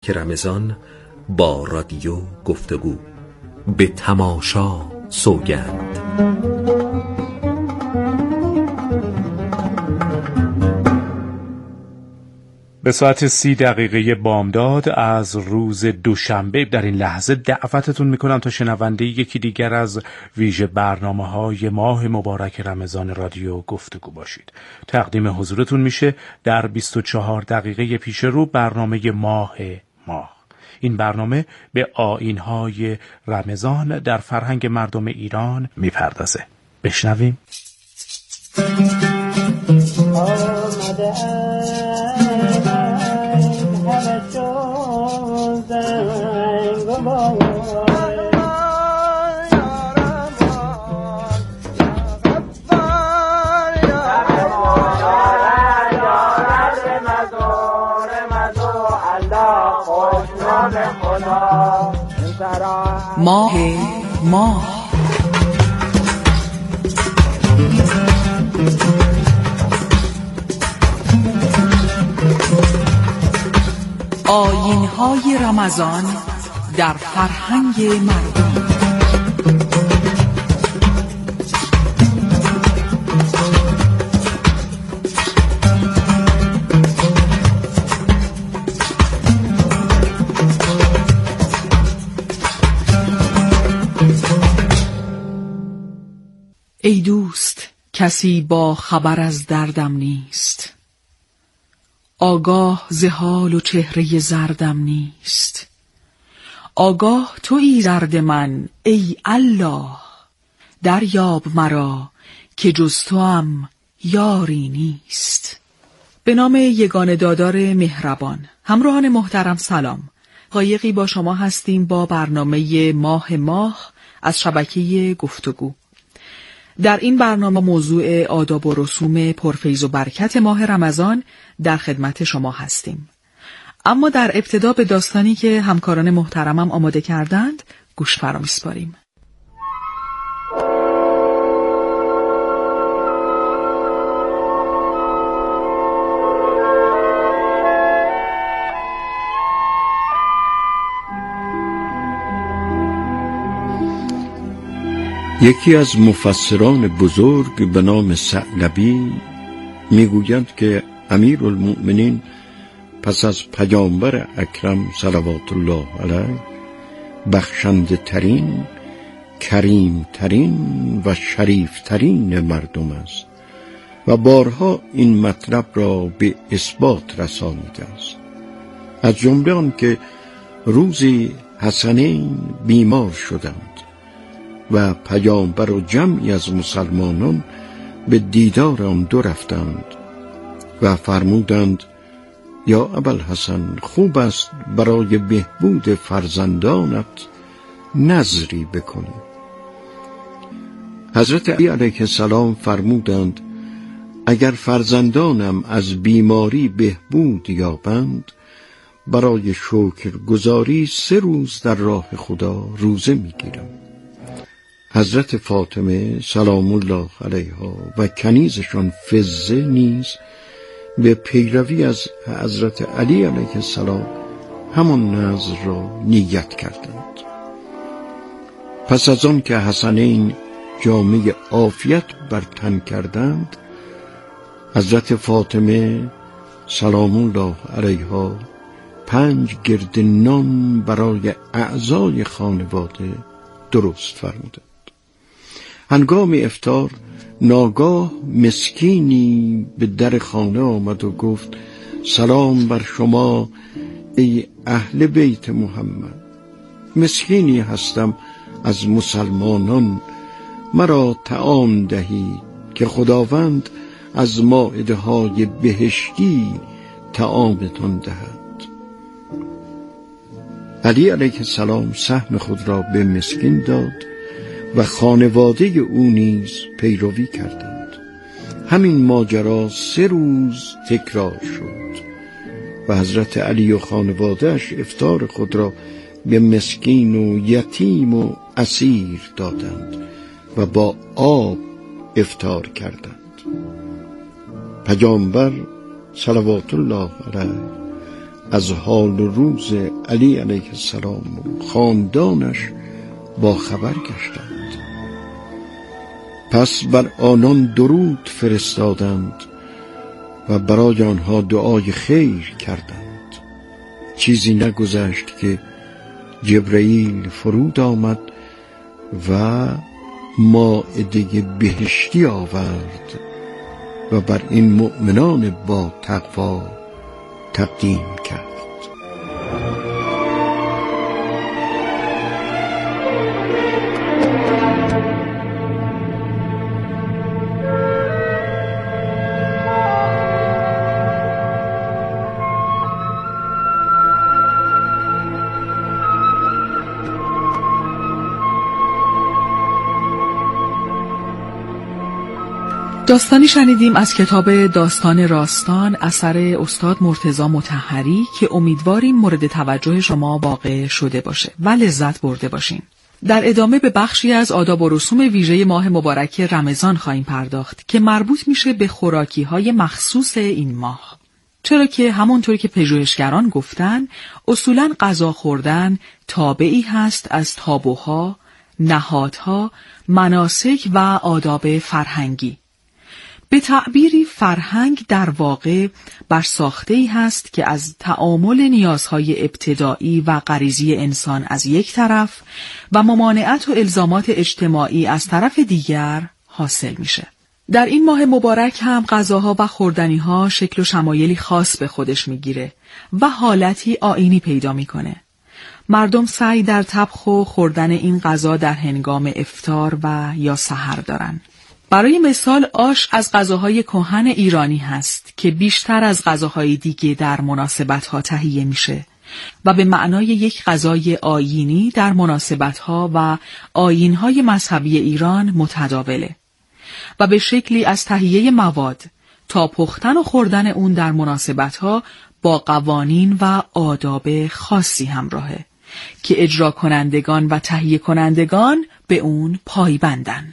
مبارک رمضان با رادیو گفتگو. به تماشا سوگند. به ساعت 30 بامداد از روز دوشنبه در این لحظه دعوتتون میکنم تا شنونده یکی دیگر از ویژه برنامه‌های ماه مبارک رمضان رادیو گفتگو باشید. تقدیم حضورتون میشه در 24 دقیقه پیش رو برنامه ماه. این برنامه به آیین‌های رمضان در فرهنگ مردم ایران میپردازه. بشنویم. ماه آیین‌های رمضان در فرهنگ مردم. ای دوست، کسی با خبر از دردم نیست، آگاه ز حال و چهره زردم نیست. آگاه تویی درد من ای الله، دریاب مرا که جز توام یاری نیست. به نام یگانه دادار مهربان. همراهان محترم سلام. قایقی با شما هستیم با برنامه ماه از شبکه گفتگو. در این برنامه موضوع آداب و رسوم پرفیض و برکت ماه رمضان در خدمت شما هستیم. اما در ابتدا به داستانی که همکاران محترمم آماده کردند گوش فرا می‌سپاریم. یکی از مفسران بزرگ به نام ثعلبی میگوید که امیرالمؤمنین پس از پیامبر اکرم صلوات الله علیه بخشنده ترین، کریم ترین و شریف ترین مردم است و بارها این مطلب را به اثبات رسانیده است. از جمله آن که روزی حسنین بیمار شدند و پیامبر و جمعی از مسلمانان به دیدار آن دو رفتند و فرمودند یا ابوالحسن، خوب است برای بهبود فرزندانت نذری بکنی. حضرت علی علیه السلام فرمودند اگر فرزندانم از بیماری بهبود یابند، برای شکرگزاری 3 روز در راه خدا روزه میگیرم. حضرت فاطمه سلام الله علیها و کنیزشان فزه نیز به پیروی از حضرت علی علیه السلام همان نذر را نیت کردند. پس از آن که حسنین جامه عافیت بر تن کردند، حضرت فاطمه سلام الله علیها 5 گرد نان برای اعضای خانواده درست فرمودند. هنگام افطار ناگاه مسکینی به در خانه آمد و گفت سلام بر شما ای اهل بیت محمد. مسکینی هستم از مسلمانان، مرا طعام دهید که خداوند از مائده های بهشتی طعامتان دهد. علی علیه السلام سهم خود را به مسکین داد و خانواده او نیز پیروی کردند. همین ماجرا 3 روز تکرار شد و حضرت علی و خانواده‌اش افطار خود را به مسکین و یتیم و اسیر دادند و با آب افطار کردند. پیامبر صلوات الله علیه از حال و روز علی علیه السلام و خاندانش با خبر گشتند. پس بر آنان درود فرستادند و برای آنها دعای خیر کردند. چیزی نگذشت که جبرئیل فرود آمد و مائده بهشتی آورد و بر این مؤمنان با تقوا تقدیم کرد. داستانی شنیدیم از کتاب داستان راستان اثر استاد مرتضی مطهری که امیدواریم مورد توجه شما واقع شده باشه و لذت برده باشین. در ادامه به بخشی از آداب و رسوم ویژه ماه مبارک رمضان خواهیم پرداخت که مربوط میشه به خوراکی‌های مخصوص این ماه. چرا که همونطوری که پژوهشگران گفتن اصولاً غذا خوردن تابعی هست از تابوها، نهادها، مناسک و آداب فرهنگی. به تعبیری فرهنگ در واقع بر ساخته‌ای هست که از تعامل نیازهای ابتدایی و غریزی انسان از یک طرف و ممانعت و الزامات اجتماعی از طرف دیگر حاصل میشه. در این ماه مبارک هم غذاها و خوردنیها شکل و شمایلی خاص به خودش میگیره و حالتی آیینی پیدا میکنه. مردم سعی در طبخ و خوردن این غذا در هنگام افطار و یا سحر دارن. برای مثال آش از غذاهای کهن ایرانی هست که بیشتر از غذاهای دیگه در مناسبت‌ها تهیه میشه و به معنای یک غذای آیینی در مناسبت‌ها و آیین‌های مذهبی ایران متداوله و به شکلی از تهیه مواد تا پختن و خوردن اون در مناسبت‌ها با قوانین و آداب خاصی همراهه که اجرا کنندگان و تهیه کنندگان به اون پایبندن.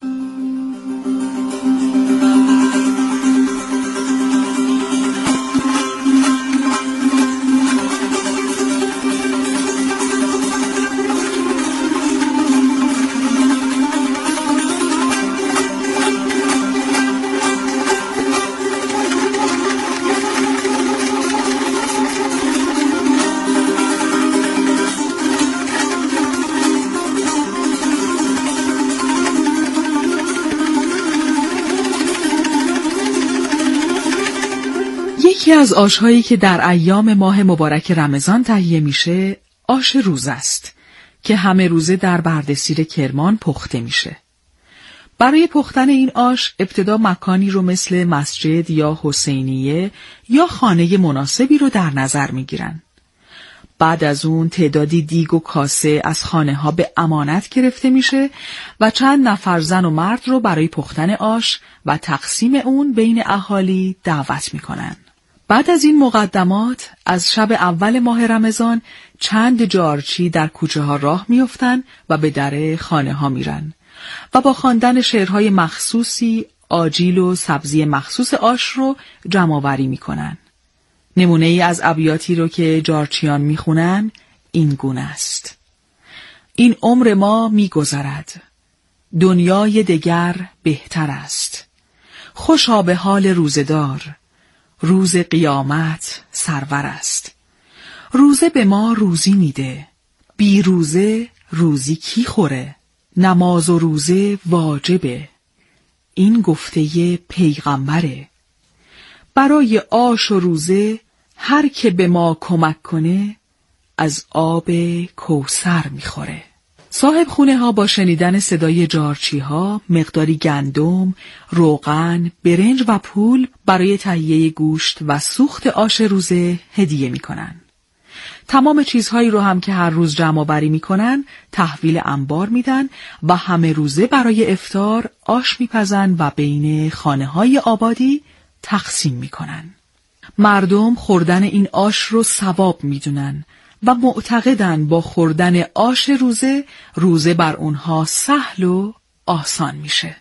یکی از آش‌هایی که در ایام ماه مبارک رمضان تهیه میشه آش روزه است که همه روزه در برده‌سیر کرمان پخته میشه. برای پختن این آش ابتدا مکانی رو مثل مسجد یا حسینیه یا خانه مناسبی رو در نظر میگیرن. بعد از اون تعدادی دیگ و کاسه از خانه ها به امانت گرفته میشه و چند نفر زن و مرد رو برای پختن آش و تقسیم اون بین اهالی دعوت میکنن. بعد از این مقدمات از شب اول ماه رمضان چند جارچی در کوچه ها راه میافتن و به در خانه ها میرن و با خواندن شعرهای مخصوصی آجیل و سبزی مخصوص آش رو جمع آوری میکنن. نمونه ای از ابیاتی رو که جارچیان میخونن این گونه است: این عمر ما میگذرد، دنیای دگر بهتر است. خوشا به حال روزدار، روز قیامت سرور است. روزه به ما روزی میده، بی روزه روزی کی خوره؟ نماز و روزه واجبه، این گفته پیغمبره. برای آش و روزه هر که به ما کمک کنه از آب کوثر میخوره. صاحب خونه ها با شنیدن صدای جارچی ها مقداری گندم، روغن، برنج و پول برای تهیه گوشت و سوخت آش روزه هدیه میکنن. تمام چیزهایی رو هم که هر روز جمع آوری میکنن تحویل انبار میدن و همه روزه برای افطار آش میپزن و بین خانه های آبادی تقسیم میکنن. مردم خوردن این آش رو ثواب میدونن و معتقدن با خوردن آش روزه، روزه بر اونها سهل و آسان میشه.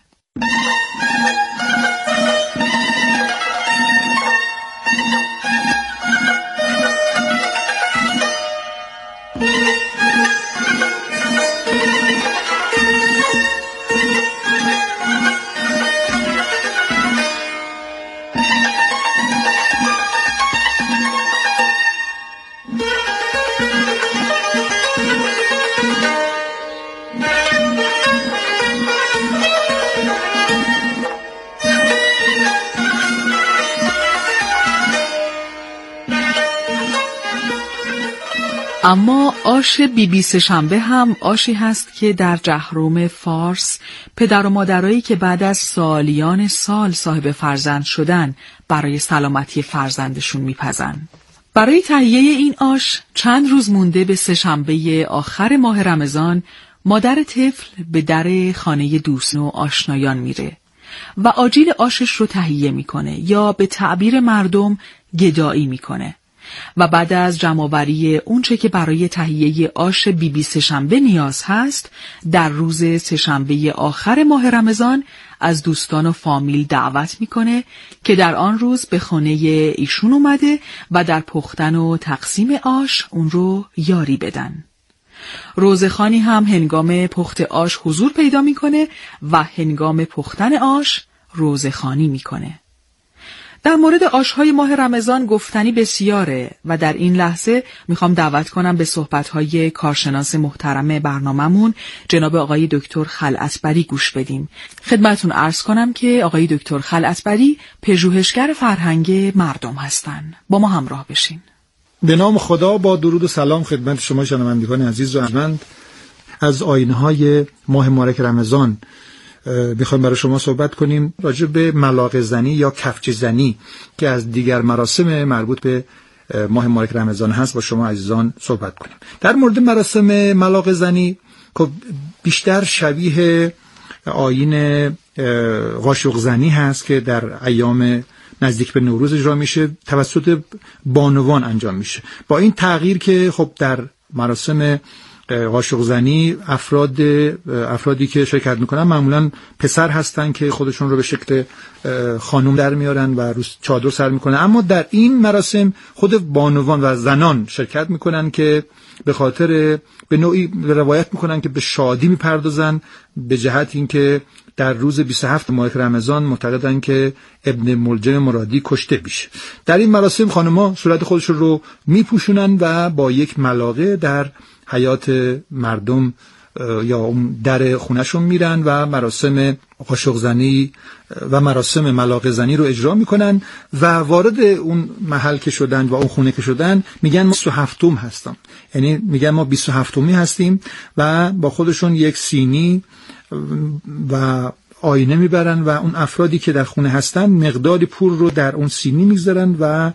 اما آش بیبی سه‌شنبه هم آشی هست که در جهروم فارس پدر و مادرایی که بعد از سالیان سال صاحب فرزند شدن برای سلامتی فرزندشون میپزن. برای تهیه این آش چند روز مونده به سه‌شنبه آخر ماه رمضان مادر طفل به در خانه دوست و آشنایان میره و آجیل آشش رو تهیه میکنه یا به تعبیر مردم گدایی میکنه و بعد از جمع‌آوری اونچه که برای تهیه آش بیبی سه‌شنبه نیاز هست در روز سه‌شنبه آخر ماه رمضان از دوستان و فامیل دعوت میکنه که در آن روز به خانه ایشون اومده و در پختن و تقسیم آش اون رو یاری بدن. روزخوانی هم هنگام پخت آش حضور پیدا میکنه و هنگام پختن آش روزخوانی میکنه. در مورد آش‌های ماه رمضان گفتنی بسیاره و در این لحظه میخوام دعوت کنم به صحبت‌های کارشناس محترم برنامه‌مون جناب آقای دکتر خلعتبری گوش بدیم. خدمتتون عرض کنم که آقای دکتر خلعتبری پژوهشگر فرهنگ مردم هستن. با ما همراه بشین. به نام خدا، با درود و سلام خدمت شما شنوندگان عزیز و ارجمند. از آیین‌های ماه مبارک رمضان میخوایم برای شما صحبت کنیم راجع به ملاقه زنی یا کفچه زنی که از دیگر مراسم مربوط به ماه مبارک رمضان هست با شما عزیزان صحبت کنیم. در مورد مراسم ملاقه زنی که بیشتر شبیه آیین قاشق زنی هست که در ایام نزدیک به نوروز اجرا میشه، توسط بانوان انجام میشه. با این تغییر که خب در مراسم قاشق زنی افرادی که شرکت میکنن معمولا پسر هستن که خودشون رو به شکل خانم در میارن و روز چادر سر میکنن، اما در این مراسم خود بانوان و زنان شرکت میکنن که به خاطر به نوعی روایت میکنن که به شادی میپردازن، به جهت اینکه در روز 27 ماه رمضان معتقدن که ابن ملجم مرادی کشته بشه. در این مراسم خانم‌ها صورت خودشون رو میپوشونن و با یک ملاقه در حیات مردم یا اون در خونهشون میرن و مراسم قاشق زنی و مراسم ملاقه زنی رو اجرا میکنن و وارد اون محل که شدن و اون خونه که شدن میگن ما 27م هستم، یعنی میگن ما 27می هستیم و با خودشون یک سینی و آینه میبرن و اون افرادی که در خونه هستن مقداری پول رو در اون سینی میذارن و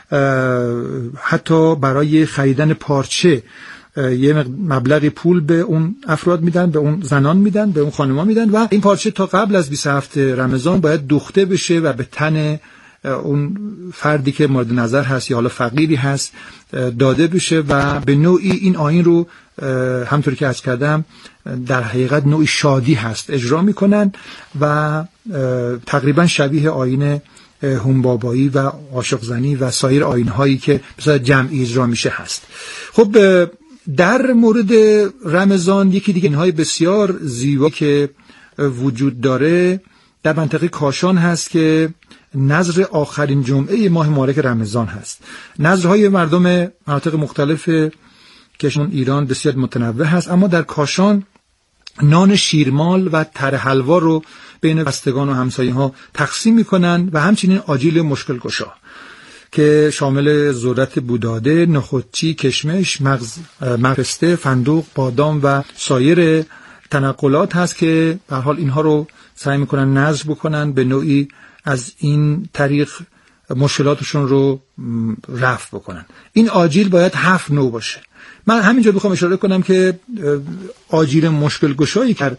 حتی برای خریدن پارچه یه مبلغی پول به اون افراد میدن، به اون زنان میدن، به اون خانم‌ها میدن و این پارچه تا قبل از 27 رمضان باید دوخته بشه و به تن اون فردی که مورد نظر هست یا حالا فقیری هست داده بشه و به نوعی این آیین رو همطور که عرض کردم در حقیقت نوعی شادی هست اجرا میکنن و تقریبا شبیه آیین هنبابایی و عاشق زنی و سایر آیین‌هایی که به صورت جمعی اجرا میشه هست. خب در مورد رمضان یکی دیگه اینهای بسیار زیبا که وجود داره در منطقه کاشان هست که نذر آخرین جمعه ماه مبارک رمضان هست. نذرهای مردم مناطق مختلف کشور ایران بسیار متنوع هست، اما در کاشان نان شیرمال و تره حلوا رو بین بستگان و همسایه‌ها تقسیم میکنن و همچنین آجیل مشکل گشا که شامل ذرت بوداده، نخودچی، کشمش، مغز پسته، فندق، بادام و سایر تنقلات هست که به هر حال اینها رو سعی میکنن نذر بکنن، به نوعی از این طریق مشکلاتشون رو رفع بکنن. این آجیل باید 7 نوع باشه. من همینجا بخوام اشاره کنم که آجیل مشکل گشایی که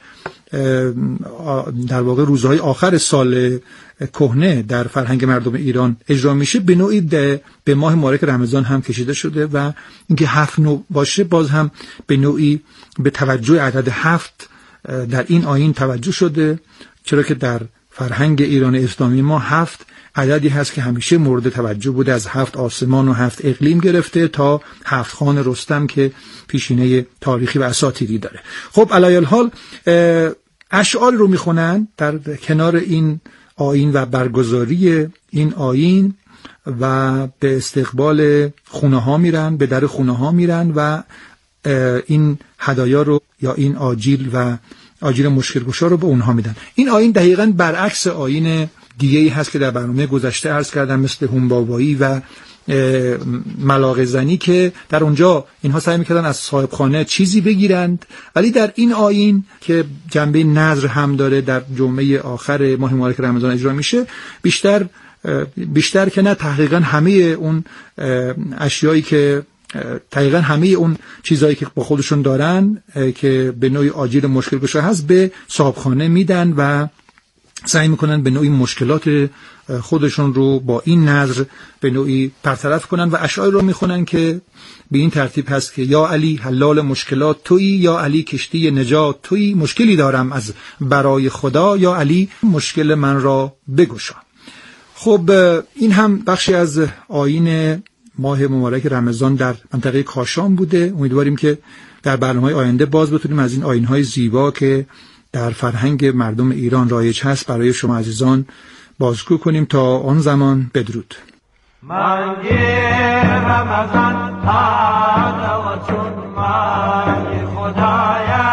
در واقع روزهای آخر سال کهنه در فرهنگ مردم ایران اجرا میشه به نوعی به ماه مبارک رمضان هم کشیده شده و اینکه 7 نوع باشه باز هم به نوعی به توجه عدد 7 در این آیین توجه شده، چرا که در فرهنگ ایران اسلامی ما 7 عددی هست که همیشه مورد توجه بوده، از 7 آسمان و 7 اقلیم گرفته تا 7 خان رستم که پیشینه تاریخی و اساطیری داره. خب علایل حال اشعار رو میخونن در کنار این آیین و برگزاری این آیین و به استقبال خونه ها میرن، به در خونه ها میرن و این هدایا رو یا این آجیل و آجیل مشکل گشا رو به اونها میدن. این آیین دقیقاً برعکس آیین دیگه‌ای هست که در برنامه گذشته عرض کردم، مثل هنبابایی و ملاقه زنی که در اونجا اینها سعی میکردن از صاحب خانه چیزی بگیرند، ولی در این آیین که جنبه نذر هم داره در جمعه آخر ماه مبارک رمضان اجرا میشه، بیشتر که نه تحقیقا همه اون اشیایی که دقیقا همه اون چیزایی که با خودشون دارن که به نوعی آجیل مشکل گشا هست به صاحبخانه میدن و سعی میکنن به نوعی مشکلات خودشون رو با این نذر به نوعی برطرف کنن و اشعار رو میخونن که به این ترتیب هست که یا علی حلال مشکلات تویی، یا علی کشتی نجات تویی، مشکلی دارم از برای خدا، یا علی مشکل من را بگشا. خب این هم بخشی از آیین ماه مبارک رمضان در منطقه کاشان بوده. امیدواریم که در برنامه‌های آینده باز بتونیم از این آیین‌های زیبا که در فرهنگ مردم ایران رایج هست برای شما عزیزان بازگو کنیم. تا آن زمان بدرود. مانگی رمضان تا و چون مانگی خدایا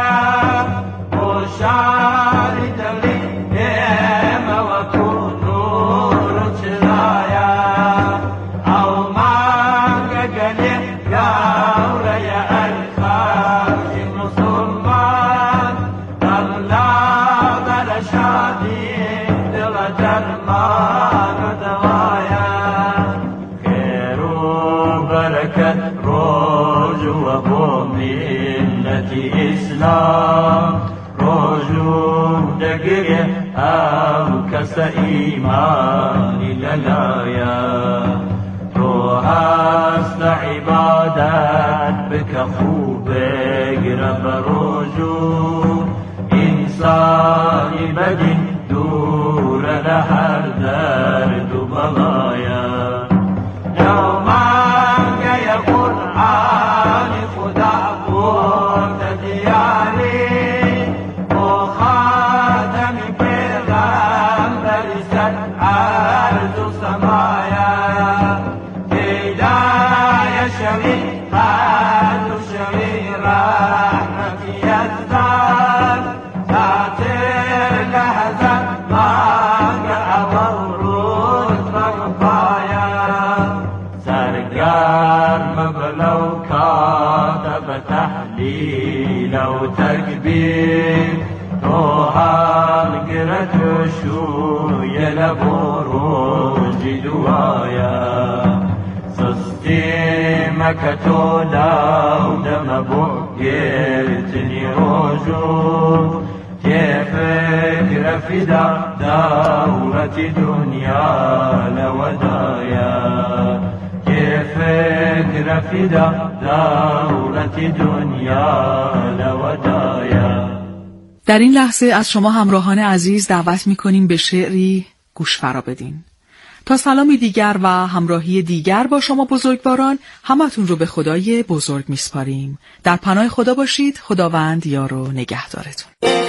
بشاری دلی و تو نور چرایا او مانگ گلی یاور یا الخاکی مسلمان الله در شادی دل درمان دوایا خیر و برکت روز و با ملت اسلام روزون دگه او کس ایمانی للایا تو هست عبادت بک خوب گرب روزون انسانی بدین دور لهر درد و بلایا نومانگه قرآن خدا بود دیاری و خاتم پیغمبر سر عرض و سمایا هدایه شریعت و شریع رحمتی ازدار تاتر لحظه مانگه اورود بقبایا سرگرم بلو کاتب تحلیل و تکبیر تو حال گرد شوی لب و روزی دعایا سستی مکتو لودم بگرتنی روزو که فکر فدا دولت دنیا لودایا که فکر فدا دولت دنیا لودایا. در این لحظه از شما همراهان عزیز دعوت می‌کنیم به شعری گوش فرا بدین. تا سلامی دیگر و همراهی دیگر با شما بزرگواران، همتون رو به خدای بزرگ میسپاریم. در پناه خدا باشید. خداوند یار و نگهدارتون.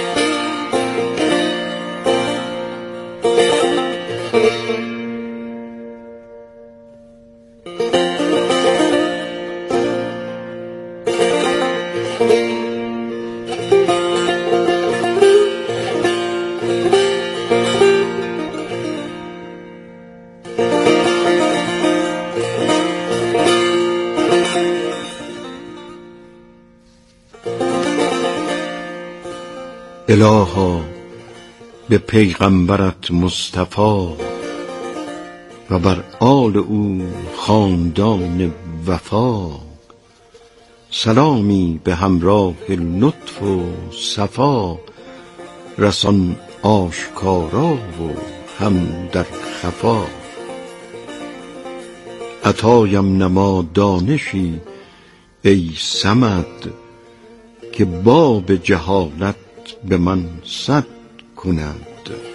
الها به پیغمبرت مصطفی و بر آل او خاندان وفا سلامی به همراه لطف و صفا رسان آشکارا و هم در خفا عطایم نما دانشی ای صمد که باب جهالت به من سد کند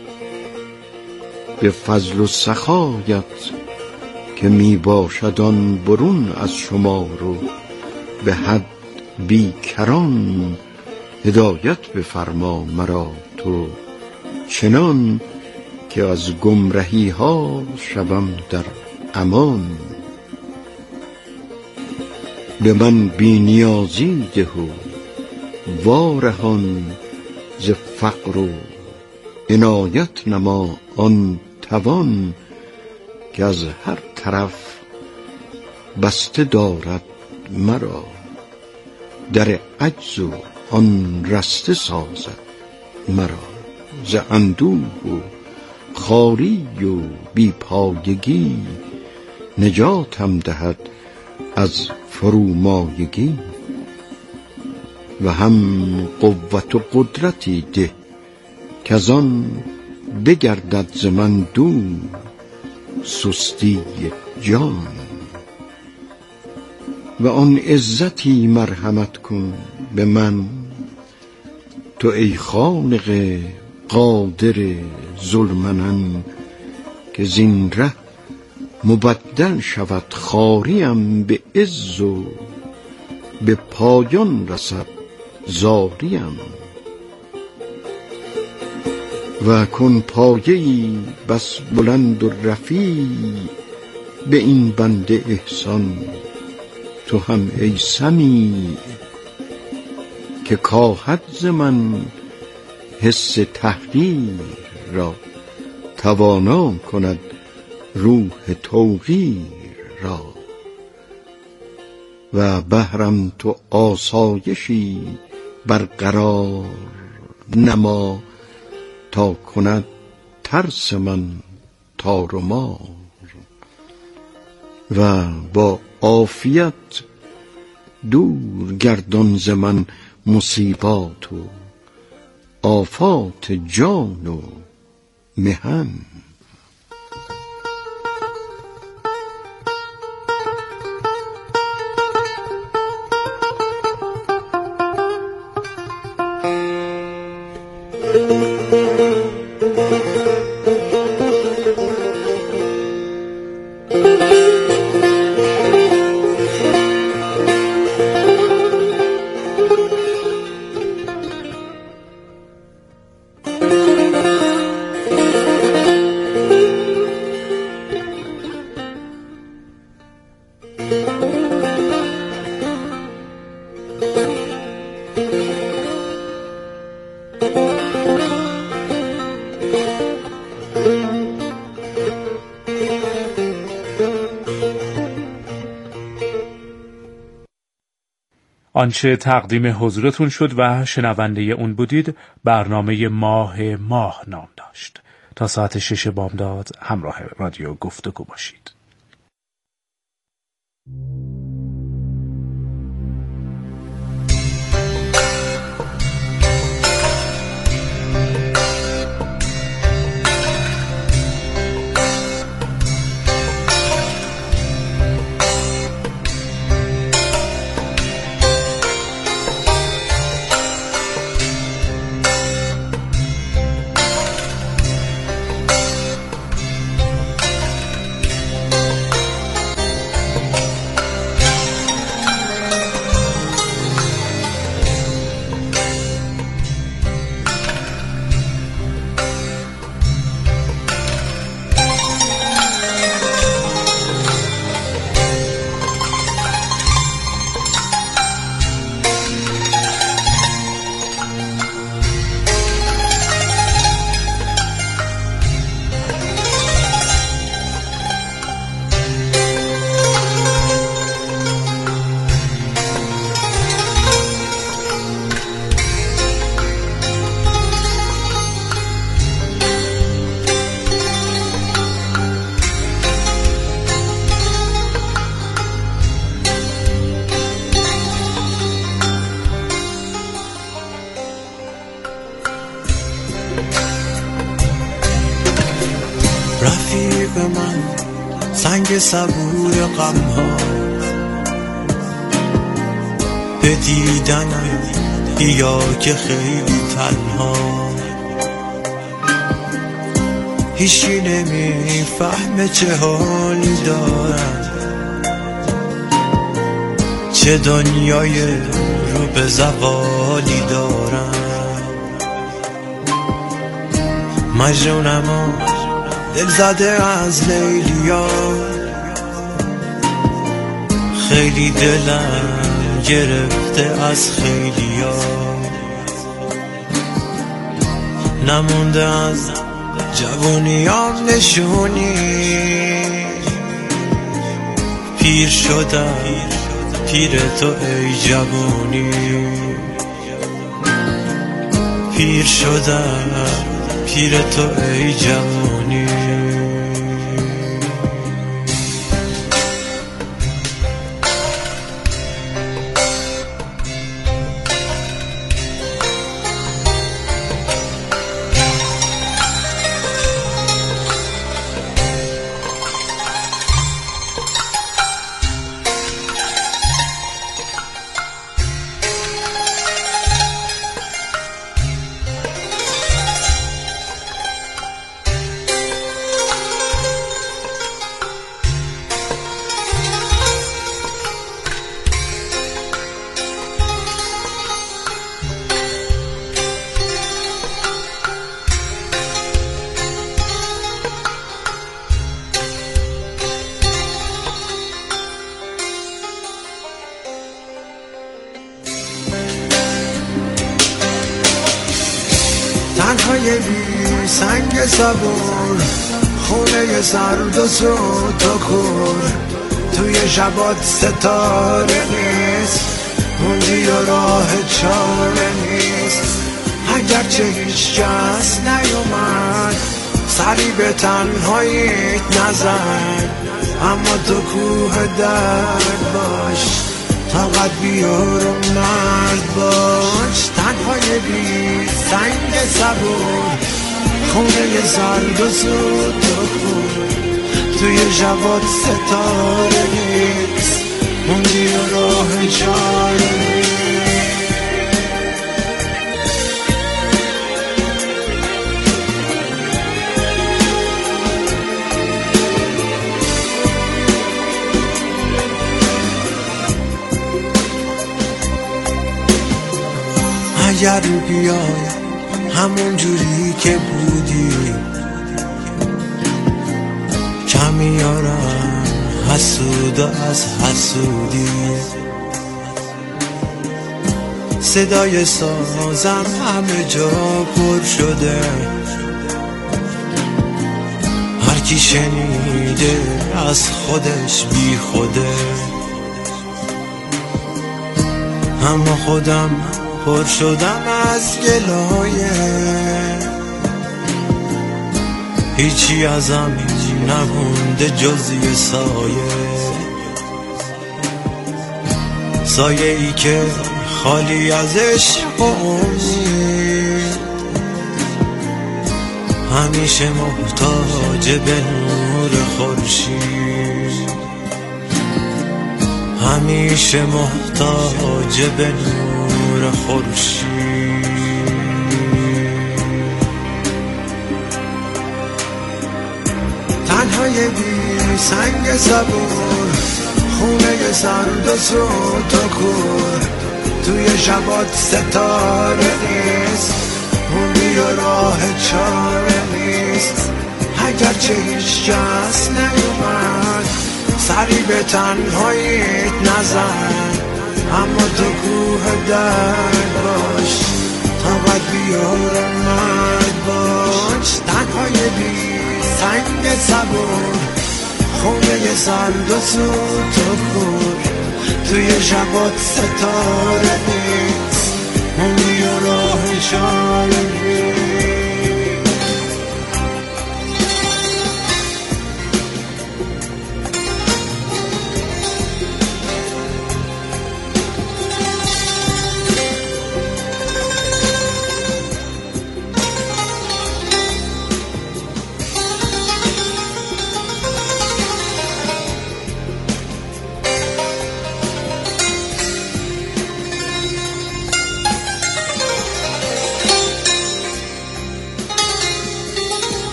به فضل و سخایت که می باشد آن برون از شمار و به حد بیکران هدایت بفرما مرا تو چنان که از گمرهی ها شوم در امان به من بی نیازی ده و وارهان ز فقر و عنایت نما آن توان که از هر طرف بسته دارد مرا، در عجز و آن رسته سازد مرا. ز اندوه و خواری و بیپایگی، نجاتم دهد از فرومایگی. و هم قوت و قدرتی ده، کزان بگردد ز من دور سستی جان. و آن عزتی مرحمت کن به من، تو ای خالق قادر ذوالمنن، که زین ره مبدل شود خواریم به عز و به پایان رسد زاریم. و کن پایه‌ای بس بلند و رفیع، به این بنده احسان تو هم ای سمیع. که کاهد ز من حس تحقیر را، توانا کند روح توقیر را. و بهرم تو آسایشی برقرار نما، تا کند ترس من تار و مار. و با عافیت دور گردان ز من مصیبات و آفات جان و محن. آنچه تقدیم حضورتون شد و شنونده اون بودید برنامه ماه نام داشت. تا ساعت 6 بامداد همراه رادیو گفتگو باشید. رفیق من سنگ صبور غم‌ها، به دیدنم بیا که خیلی تنها. هیچی نمیفهمه چه حالی دارم، چه دنیای رو به زوالی دارم. مجنونم و دل زده از لیلیا، خیلی دلم گرفته از خیلیا. نمونده از جوونیام نشونی، پیر شدم پیر تو ای جوانی، پیر شدم پیر تو ای جوانی. تنهای بی سنگ صبور، خونه سرد و سوت و کور، توی شبات ستاره نیست، موندی و راه چاره نیست. اگرچه هیچ کس نیومد سری به تنهاییت نزد، اما تو کوه درد باش، طاقت بیار و مرد باش. تنهای بی سنگ صبور، خونه سرد و سوت و کور، توی شبات ستاره نیست، موندی و راه چاره نیست. اگر بیای همون جوری که بودی، کمیارم حسود از حسودی. صدای سازم همه جا پر شده، هر کی شنیده از خودش بی خوده. اما خودم پر شدم از گلایه، هیچی ازم نمونده جز یه سایه ای که خالی از عشق و امید، همیشه محتاج به نور خورشید، همیشه محتاج به نور خورشید. تنهای بی سنگ صبور، خونه سرد و سوت و کور، توی شبات ستاره نیست، موندی و راه چاره نیست. اگرچه هیچ کس نیومد سری به تنهاییت نزد، اما تو کوه درد باش، طاقت بیار مرد باش. تنهای بی سنگ صبور، خونه سرد و سوت و کور، توی شبات ستاره نیست، موندی و راه چاره